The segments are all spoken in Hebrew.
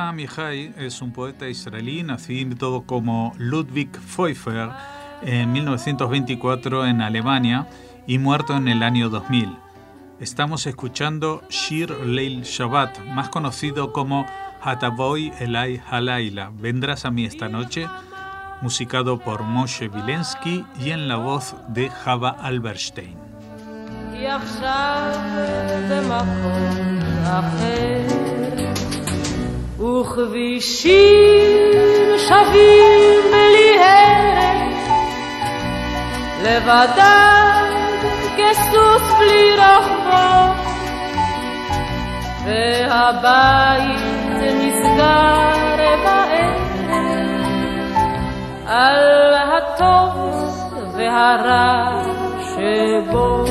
Yehuda Amichai es un poeta israelí nacido como Ludwig Pfeiffer en 1924 en Alemania y muerto en el año 2000. Estamos escuchando Shir Leil Shabbat, más conocido como Hatavoy Elai Halayla, ¿vendrás a mí esta noche?, musicado por Moshe Vilensky y en la voz de Chava Alberstein. וכבישים שווים בלי הרף, לבדם כסוס בלי רוחבו, והבית נסגר בערב על הטוב והרע שבו.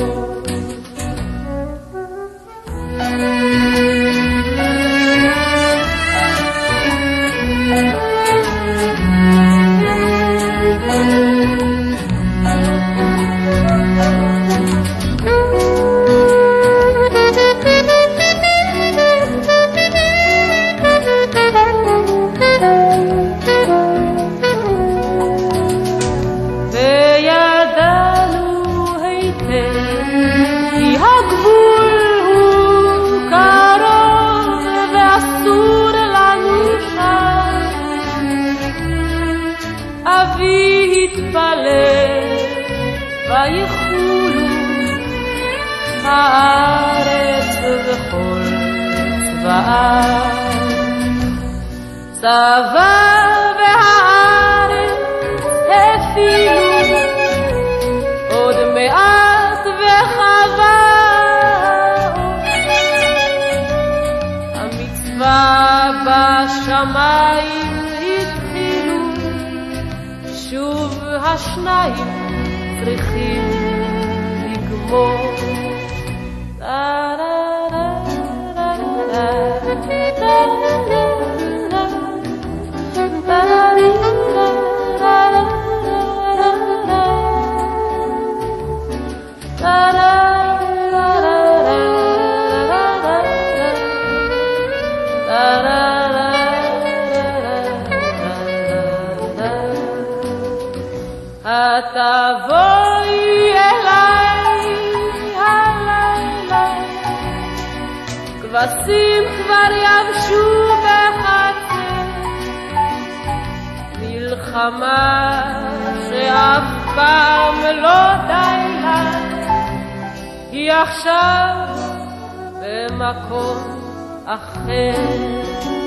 ויחולו הארץ וכל צבאה, צבא והארץ הפילו עוד מעט וחווה, המצווה בשמיים התחילו, שוב השניים צריכים לגמור. תבואי אליי הלילה, כבשים כבר יבשו בחצר, מלחמה שאף פעם לא די לה, היא עכשיו במקום אחר.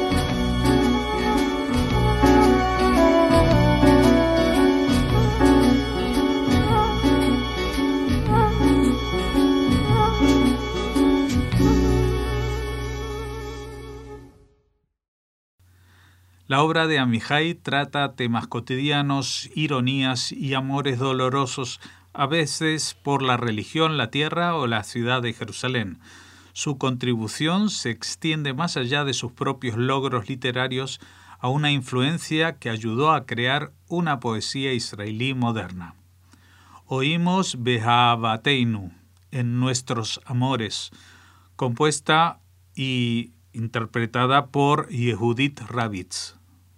La obra de Amichai trata temas cotidianos, ironías y amores dolorosos, a veces por la religión, la tierra o la ciudad de Jerusalén. Su contribución se extiende más allá de sus propios logros literarios a una influencia que ayudó a crear una poesía israelí moderna. Oímos Be'ahavateinu, en Nuestros Amores, compuesta y interpretada por Yehudit Ravitz.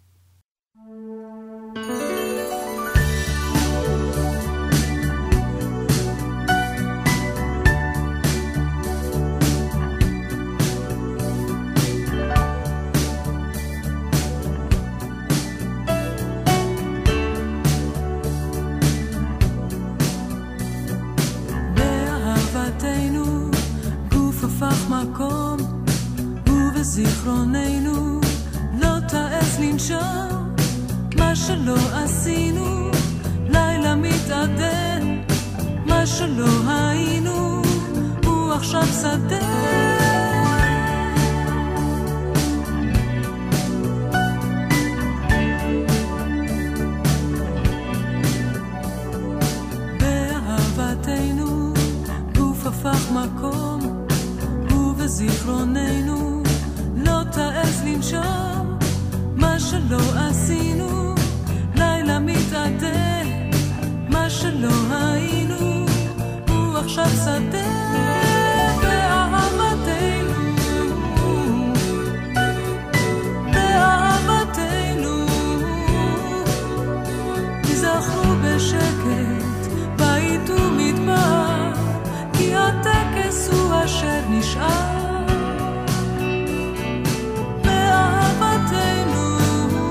באהבתנו גוף הפך מקום, ובזיכרוננו לא תעז לנשום, מה שלא עשינו לילה מתעדן, מה שלא היינו הוא עכשיו שדה. באהבתנו גוף הפך מקום, ובזיכרוננו לא תעז לנשום, מה שלא עשינו לילה מתעדה, מה שלא היינו הוא עכשיו שדה. באהבתנו בשקט, בית ומדבר, כי הטקס הוא אשר נשאר. באהבתנו,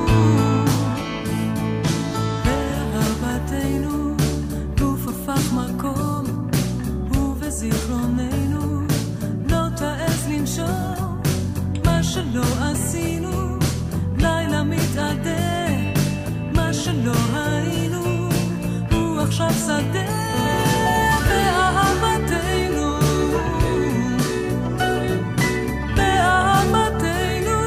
באהבתנו, גוף הפך מקום, ובזיכרוננו לא תעז לנשום מה שלא עשינו, לילה מתעדה, מה שלא היינו, הוא עכשיו שדה. באהבתנו, באהבתנו,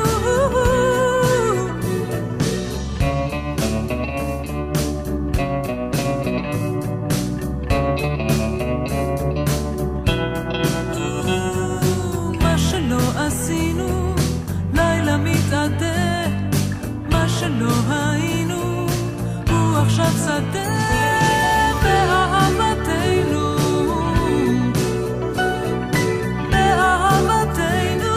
מה שלא עשינו, לילה מתעדה, מה שלא היינו, הוא עכשיו שדה. באהבתנו, באהבתנו,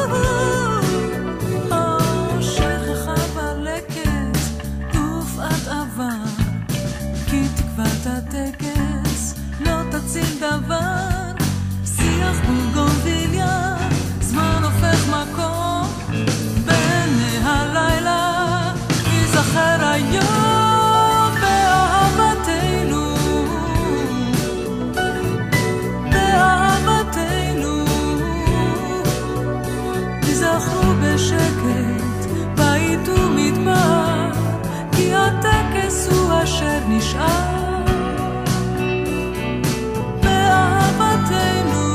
שכחה בלקת ופעת עבר, כי תקוות הטקס לא תציל דבר. שיח בוגונביליה, זמן הופך מקום, בעיני הלילה ייזכר היום. באהבתנו, באהבתנו, תיזכרו בשקט, בית ומדבר, כי הטקס הוא אשר נשאר. באהבתנו,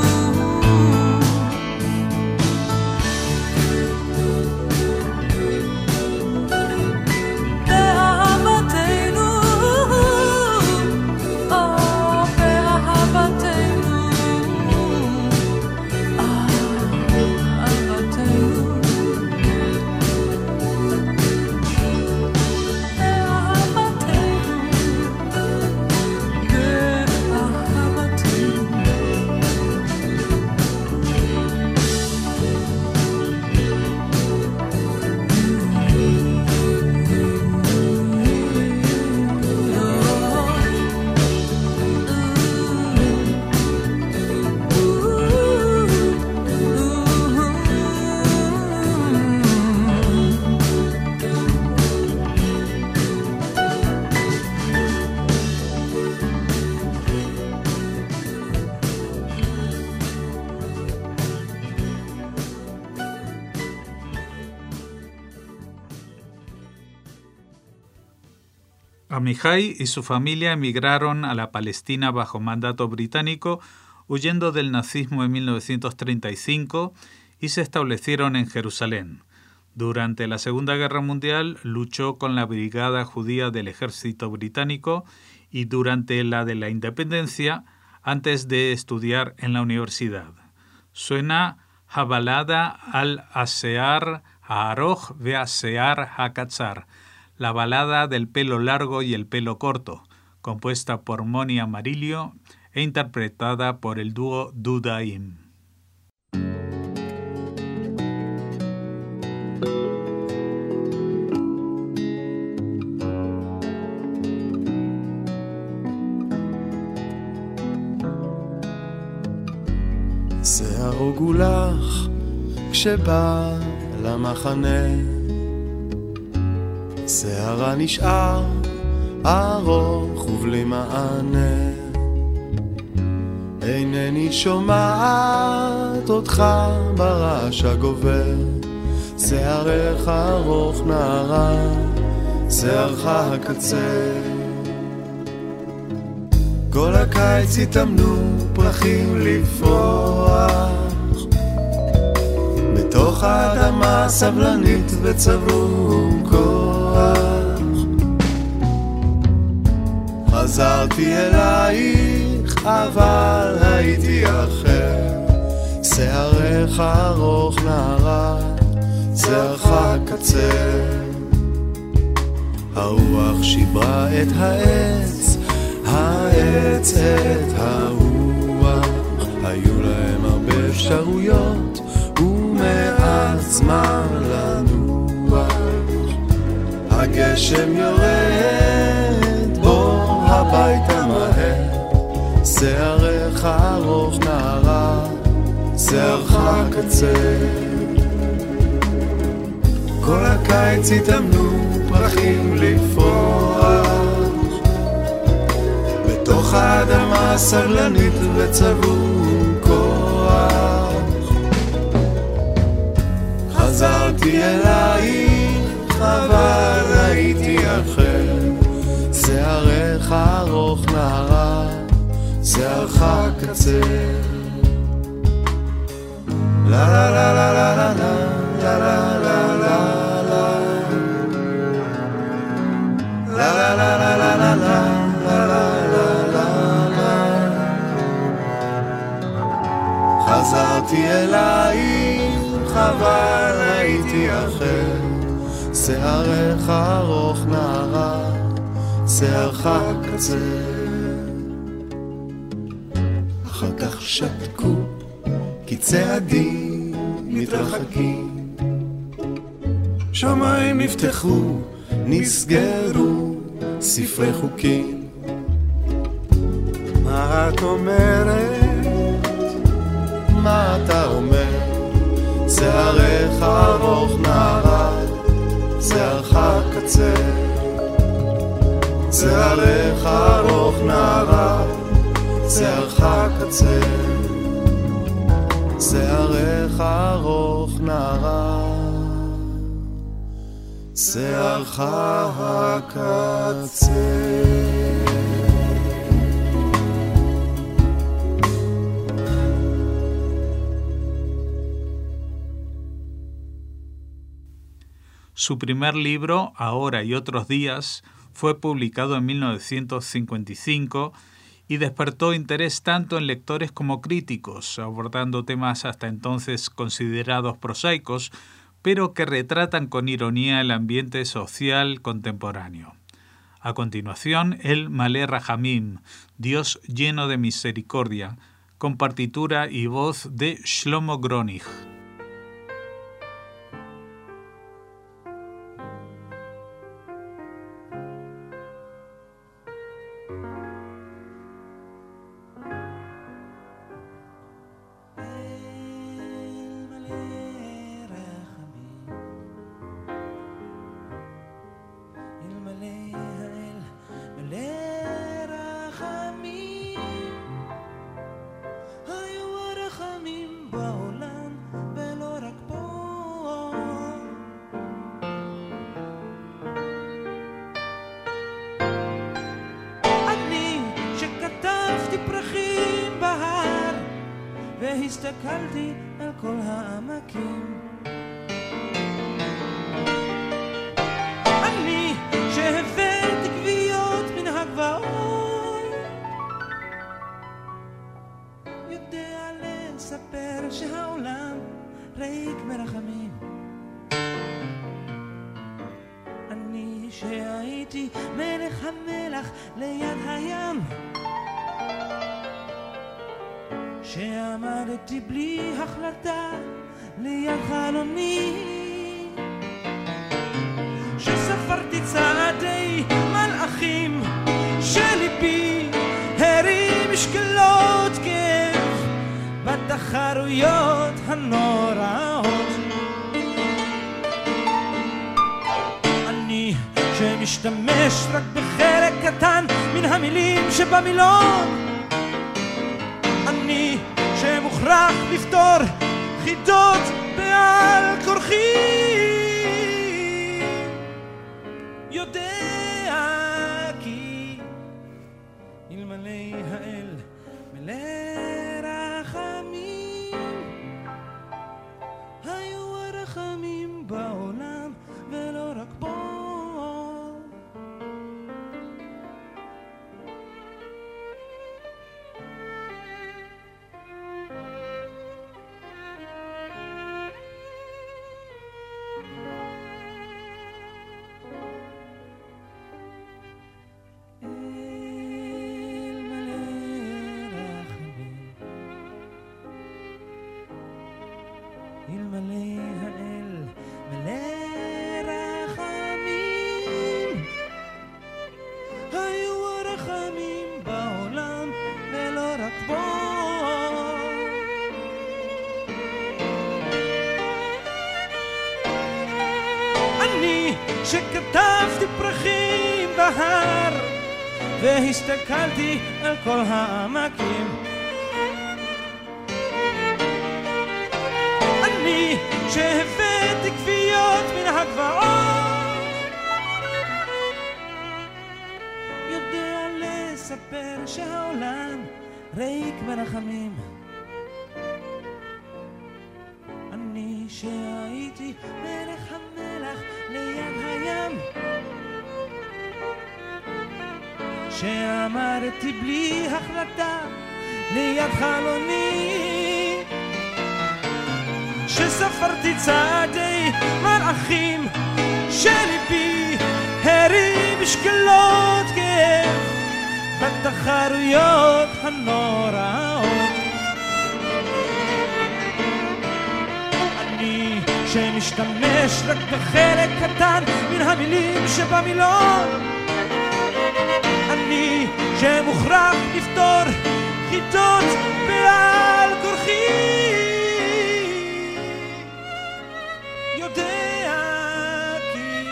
Amihai y su familia emigraron a la Palestina bajo mandato británico, huyendo del nazismo en 1935 y se establecieron en Jerusalén. Durante la Segunda Guerra Mundial luchó con la Brigada Judía del Ejército Británico y durante la de la Independencia, antes de estudiar en la universidad. Suena Habalada al-Asear Ha'aroch ve'Asear Ha'Katzar, la balada del pelo largo y el pelo corto, compuesta por Moni Amarillo e interpretada por el dúo Dudaim. שערו גולח כשבא למחנה, שערה נשאר ארוך ובלי מענה, אינני שומעת אותך ברעש הגובר, שערך ארוך נערה, שערך הקצר. כל הקיץ התאמנו פרחים לפרוח, בתוך האדמה סבלנית וצבור כוח. חזרתי אלייך אבל הייתי אחר, שערך ארוך נערה, שערך קצר. הרוח שיברה את העץ, העץ את הרוח, היו להם הרבה אפשרויות ומעט זמן לנוח. הגשם יורד, בוא הקצה. כל הקיץ התאמנו פרחים לפרוח בתוך האדמה סבלנית וצבעו כוח. חזרתי אלייך אבל הייתי אחר, שערך ארוך נערה, שערך קצר. לה לה לה לה לה לה לה לה לה לה לה לה לה לה. חזרתי אלייך אבל הייתי אחר, שערך ארוך נערה, שערך קצר. אחר כך שתקו כי צעדים מתרחקים, שמיים נפתחו נסגרו ספרי חוקים. מה את אומרת? מה אתה אומר? שערך ארוך נערה, שערך קצר. שערך ארוך נערה, שערך קצר. שערך ארוך נערה, שערך קצר. Su primer libro, Ahora y otros días, fue publicado en 1955 y despertó interés tanto en lectores como críticos, abordando temas hasta entonces considerados prosaicos, pero que retratan con ironía el ambiente social contemporáneo. A continuación, el Malé Rahamim, Dios lleno de misericordia, con partitura y voz de Shlomo Gronig. והסתכלתי על כל העמקים. אני שהבאתי גוויות מן הגבעות, יודע לספר שהעולם ריק מרחמים. אני שהייתי מלך המלח ליד הים, שעמדתי בלי החלטה ליד חלוני, שספרתי צעדי מלאכים, שליבי הרים משקלות כאב בתחרויות הנוראות. אני שמשתמש רק בחלק קטן מן המילים שבמילון, אני שמוכרח לפתור חידות בעל כורחי, יודע כי אלמלא האל מלא רחמים, היו הרחמים בעולם ולא רק בו. שכתבתי פרחים בהר והסתכלתי על כל העמקים. אני שהבאתי כוויות מן הגבעות יודע לספר שהעולם ריק מרחמים. אני שהייתי מלך המלח ליד הים, שאמרתי בלי החלטה ליד חלוני, שספרתי צעדי מלאכים, שליבי הרים משקלות כאב בתחרויות הנוראות. אני שמשתמש רק בחלק קטן מן המילים שבמילון, אני שמוכרח לפתור חידות בעל כורחי, יודע כי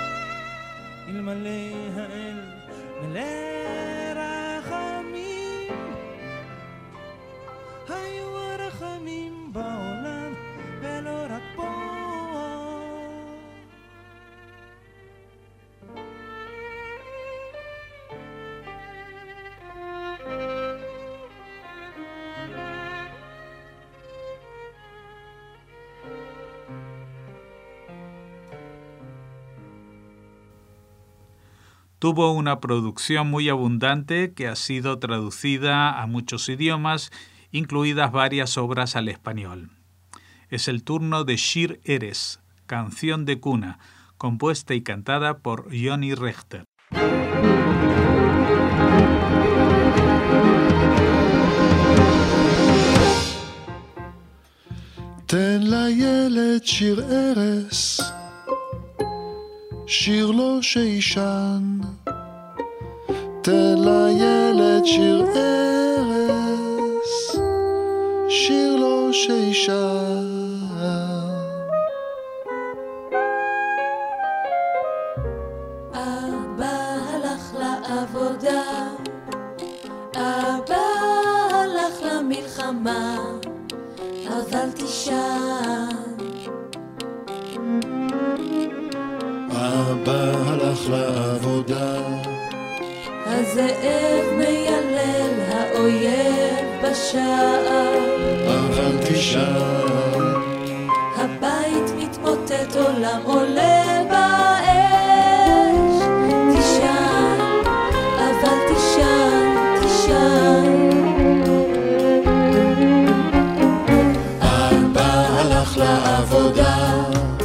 אלמלא האל מלא רחמים היו הרחמים בעולם ולא רק פה. Tuvo una producción muy abundante que ha sido traducida a muchos idiomas, incluidas varias obras al español. Es el turno de Shir Eres, canción de cuna, compuesta y cantada por Yoni Rechter. תן לילד שיר ערש, שיר לו שישן. תן לילד שיר ערש, שיר לו שישן. אבא הלך לעבודה, אבא הלך למלחמה, אבל תישן. אבא הלך לעבודה, הזאב מיילל, האויב בשער, אבל תישן. הבית מתמוטט, עולם עולה באש. תישן, אבל תישן, תישן. אבא הלך לעבודה,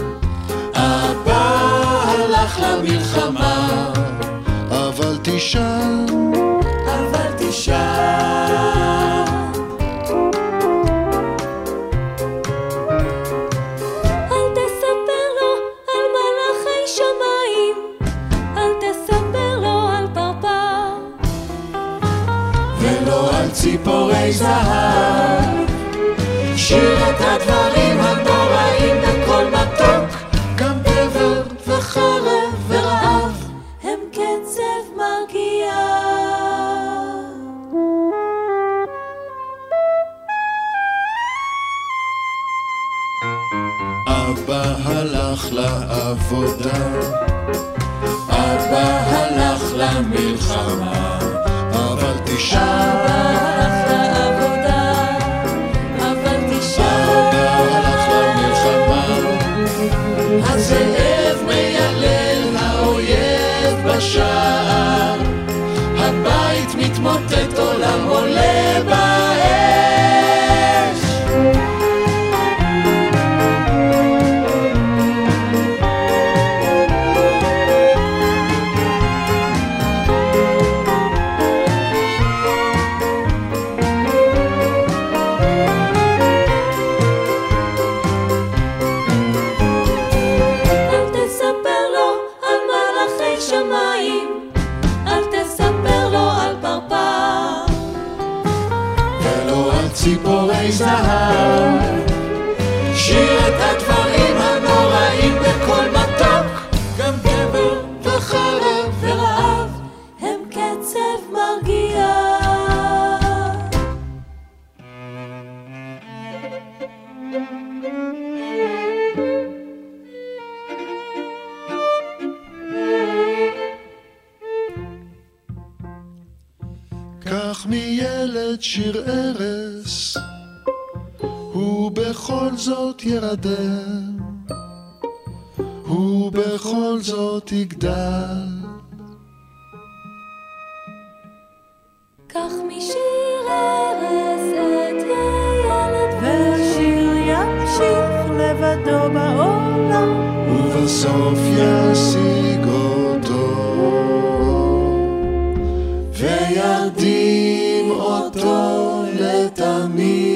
אבא הלך למלחמה, אבל תישן, אבל תישן. אל תספר לו על מלאכי שמיים, אל תספר לו על פרפר, ולא על ציפורי זהב. שיר את הדברים הנוראים בכל מתוק, גם דבר וחרב ורעב, הם קצב מרגיע. אבא הלך לעבודה, אבא הלך למלחמה, אבל תישן. הלך לעבודה, אבל תישן. אבא הלך למלחמה, הזאב מיילל, האויב בשער, הבית מתמוטט, עולם עולה באש. אל תספר לו על מלאכי שמיים, אל תספר לו על פרפר, ולא על ציפורי זהב. שיר את הדברים הנוראים בכל מתוק, גם גבר עצב מרגיע. כך מילד שיר ערש, ובכל זאת ירדם, ובכל זאת יגדל. כך משיר ערש את הילד, והשיר ימשיך לבדו בעולם, ובסוף ישיג אותו, וירדים אותו לתמיד.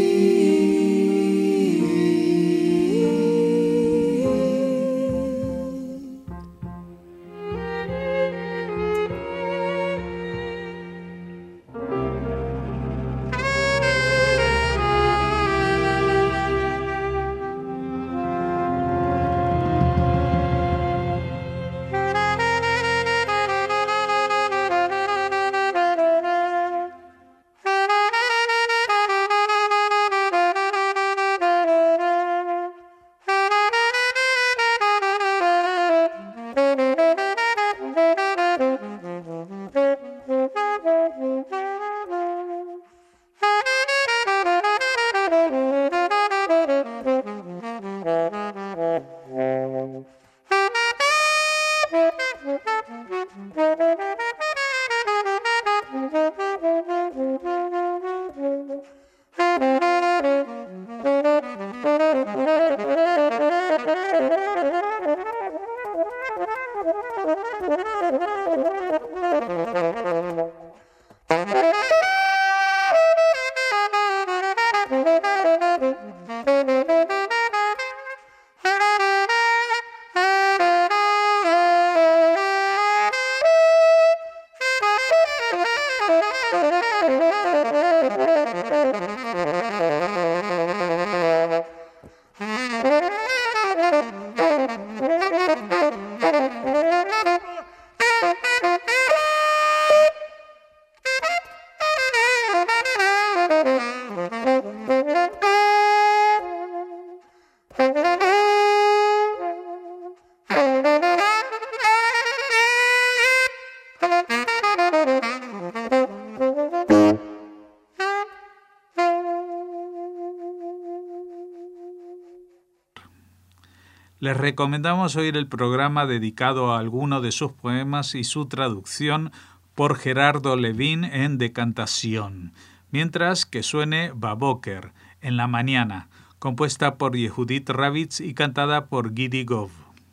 Les recomendamos oír el programa dedicado a alguno de sus poemas y su traducción por Gerardo Levin en Decantación, mientras que suene Baboker, en la mañana, compuesta por Yehudit Ravitz y cantada por Gidi Gov.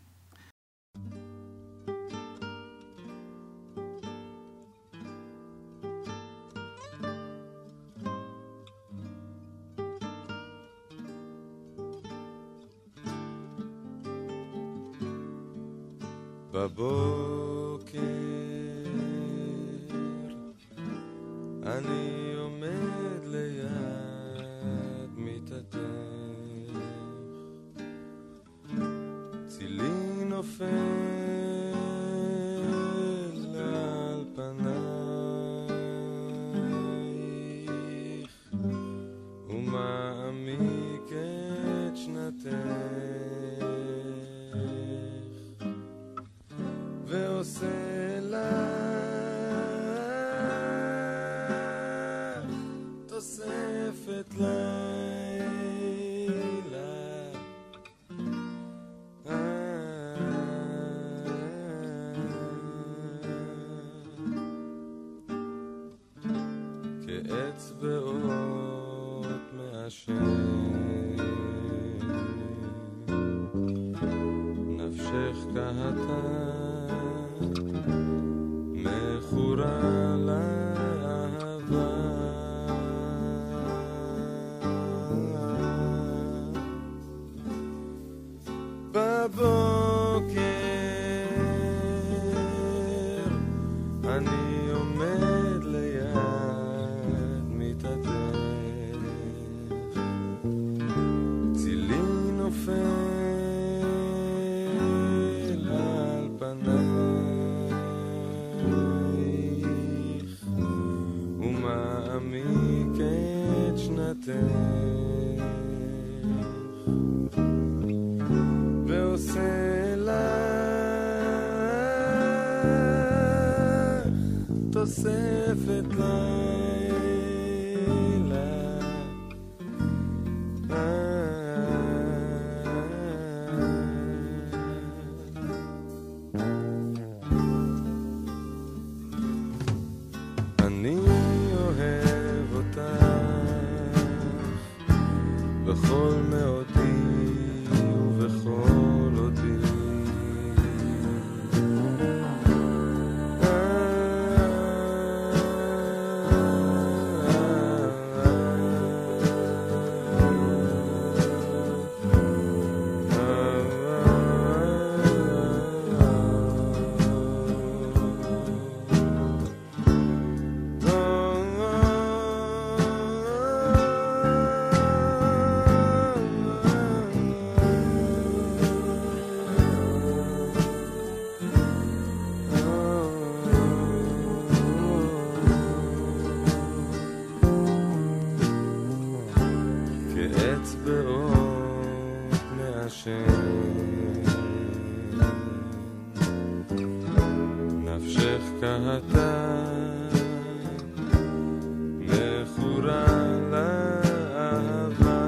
בבוקר אני עומד ליד מיטתך, צילי נופל על פנייך ומעמיק את שנתך ועושה לך תוספת לילה. כאצבעות מעשן נפשך כהתה מכורה לאהבה, בבוקר אני עומד ליד מיטתך, צילי נופל על פנייך ועושה לך תוספת לילה. אני אוהב אותך בכל מאודי ובכל אותי. נפשך כהתה מכורה לאהבה.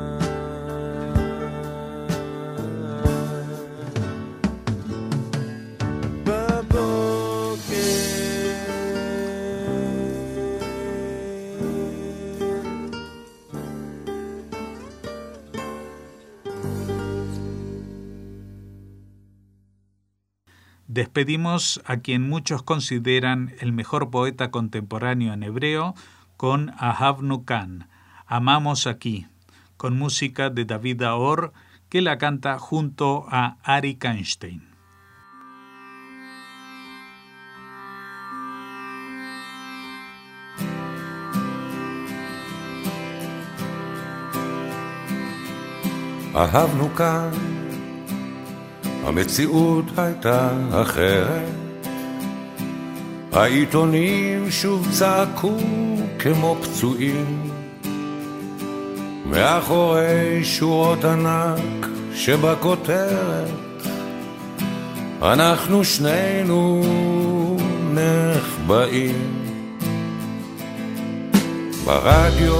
Despedimos a quien muchos consideran el mejor poeta contemporáneo en hebreo con Ahavnu Kan, Amamos aquí, con música de David Aor, que la canta junto a Arik Einstein. אהבנו כאן, המציאות הייתה אחרת, העיתונים שוב צעקו כמו פצועים, מאחורי שורות ענק שבכותרת, אנחנו שנינו נחבאים. ברדיו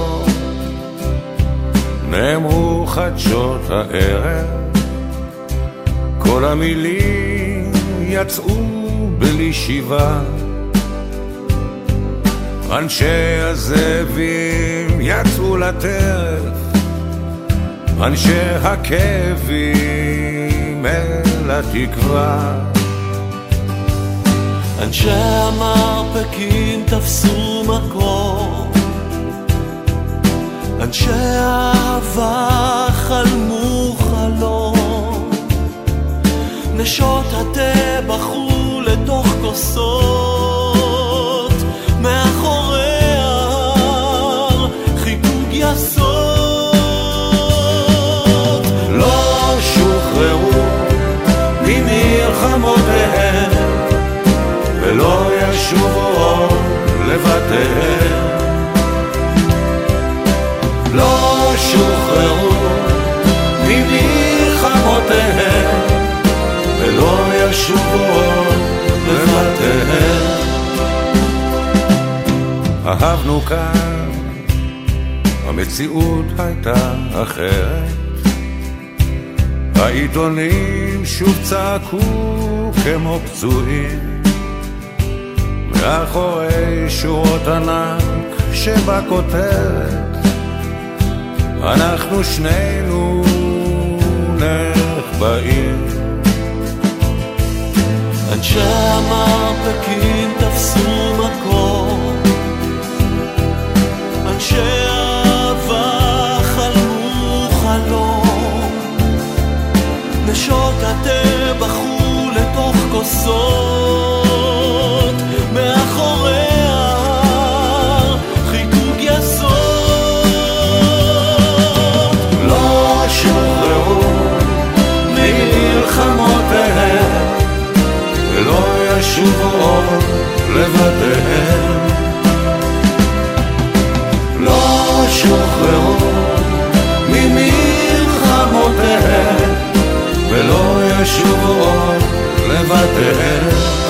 נאמרו חדשות הערב, כל המילים יצאו בלי שיבה, אנשי הזאבים יצאו לטרף, אנשי הכאבים אל התקווה, אנשי המרפקים תפסו מקום, אנשי האהבה חלמו חלום, נשות התה בחרו לתוך כוסות, מאחורי ההר חיגוג יסוד. לא שוחררו ממלחמותיהם ולא ישובו עוד לבתיהם, לא שוחררו ממלחמותיהם ולא ישובו עוד לבתיהם. אהבנו כאן, המציאות הייתה אחרת, העיתונים שוב צעקו כמו פצועים, מאחורי שורות ענק שבכותרת, אנחנו שנינו נחבאים. אנשי המרפקים תפסו מקום, אנשי האהבה חלמו חלום, נשות התה בחרו לתוך כוסות, מאחורי ההר חיגוג יסוד. לא שוחררו ממלחמותיהם ולא ישובו עוד לבתיהם, לא שוחררו בבתיהם